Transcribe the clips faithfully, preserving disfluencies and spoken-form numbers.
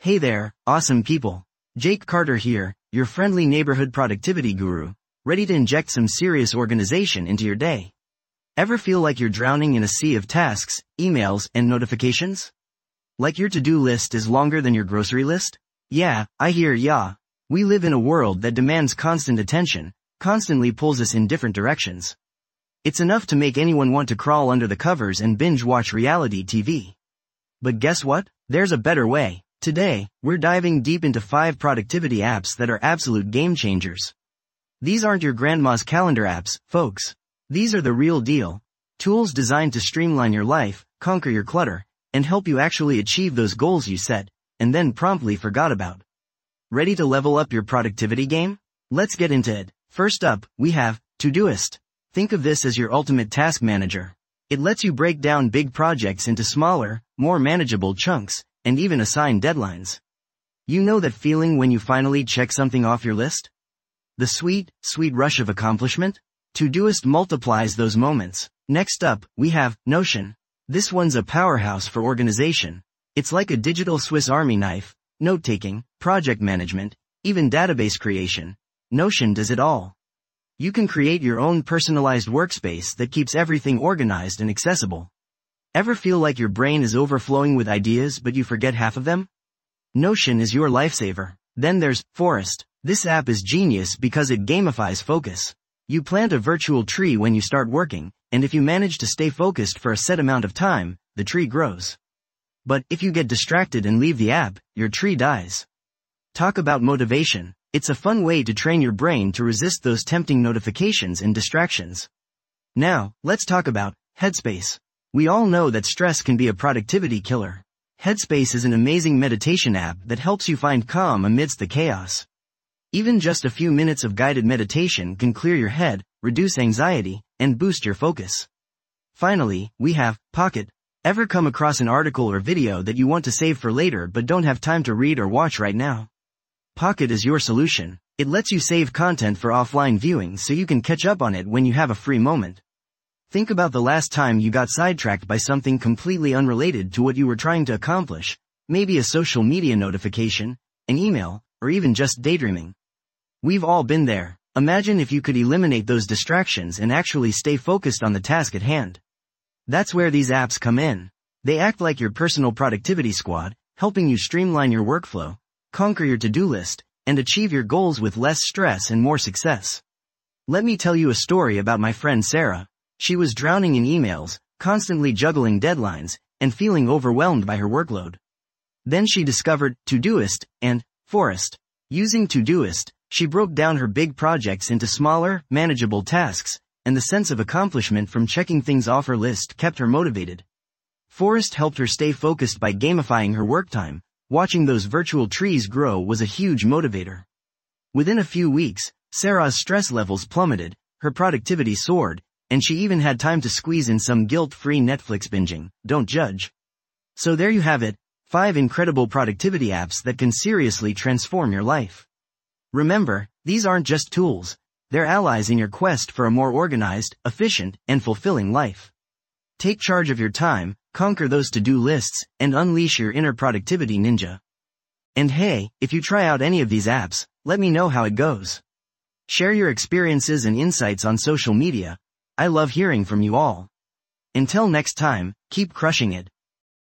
Hey there, awesome people. Jake Carter here, your friendly neighborhood productivity guru, ready to inject some serious organization into your day. Ever feel like you're drowning in a sea of tasks, emails, and notifications? Like your to-do list is longer than your grocery list? Yeah, I hear ya. We live in a world that demands constant attention, constantly pulls us in different directions. It's enough to make anyone want to crawl under the covers and binge-watch reality T V. But guess what? There's a better way. Today, we're diving deep into five productivity apps that are absolute game changers. These aren't your grandma's calendar apps, folks. These are the real deal. Tools designed to streamline your life, conquer your clutter, and help you actually achieve those goals you set, and then promptly forgot about. Ready to level up your productivity game? Let's get into it. First up, we have Todoist. Think of this as your ultimate task manager. It lets you break down big projects into smaller, more manageable chunks, and even assign deadlines. You know that feeling when you finally check something off your list? The sweet, sweet rush of accomplishment? Todoist multiplies those moments. Next up, we have Notion. This one's a powerhouse for organization. It's like a digital Swiss Army knife, note-taking, project management, even database creation. Notion does it all. You can create your own personalized workspace that keeps everything organized and accessible. Ever feel like your brain is overflowing with ideas but you forget half of them? Notion is your lifesaver. Then there's Forest. This app is genius because it gamifies focus. You plant a virtual tree when you start working, and if you manage to stay focused for a set amount of time, the tree grows. But if you get distracted and leave the app, your tree dies. Talk about motivation. It's a fun way to train your brain to resist those tempting notifications and distractions. Now, let's talk about Headspace. We all know that stress can be a productivity killer. Headspace is an amazing meditation app that helps you find calm amidst the chaos. Even just a few minutes of guided meditation can clear your head, reduce anxiety, and boost your focus. Finally, we have Pocket. Ever come across an article or video that you want to save for later but don't have time to read or watch right now? Pocket is your solution. It lets you save content for offline viewing so you can catch up on it when you have a free moment. Think about the last time you got sidetracked by something completely unrelated to what you were trying to accomplish, maybe a social media notification, an email, or even just daydreaming. We've all been there. Imagine if you could eliminate those distractions and actually stay focused on the task at hand. That's where these apps come in. They act like your personal productivity squad, helping you streamline your workflow, conquer your to-do list, and achieve your goals with less stress and more success. Let me tell you a story about my friend Sarah. She was drowning in emails, constantly juggling deadlines, and feeling overwhelmed by her workload. Then she discovered Todoist and Forest. Using Todoist, she broke down her big projects into smaller, manageable tasks, and the sense of accomplishment from checking things off her list kept her motivated. Forest helped her stay focused by gamifying her work time. Watching those virtual trees grow was a huge motivator. Within a few weeks, Sarah's stress levels plummeted, her productivity soared, and she even had time to squeeze in some guilt-free Netflix binging. Don't judge. So there you have it, five incredible productivity apps that can seriously transform your life. Remember, these aren't just tools, they're allies in your quest for a more organized, efficient, and fulfilling life. Take charge of your time, conquer those to-do lists, and unleash your inner productivity ninja. And hey, if you try out any of these apps, let me know how it goes. Share your experiences and insights on social media. I love hearing from you all. Until next time, keep crushing it.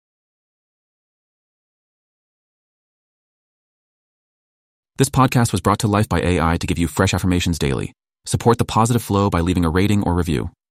This podcast was brought to life by A I to give you fresh affirmations daily. Support the positive flow by leaving a rating or review.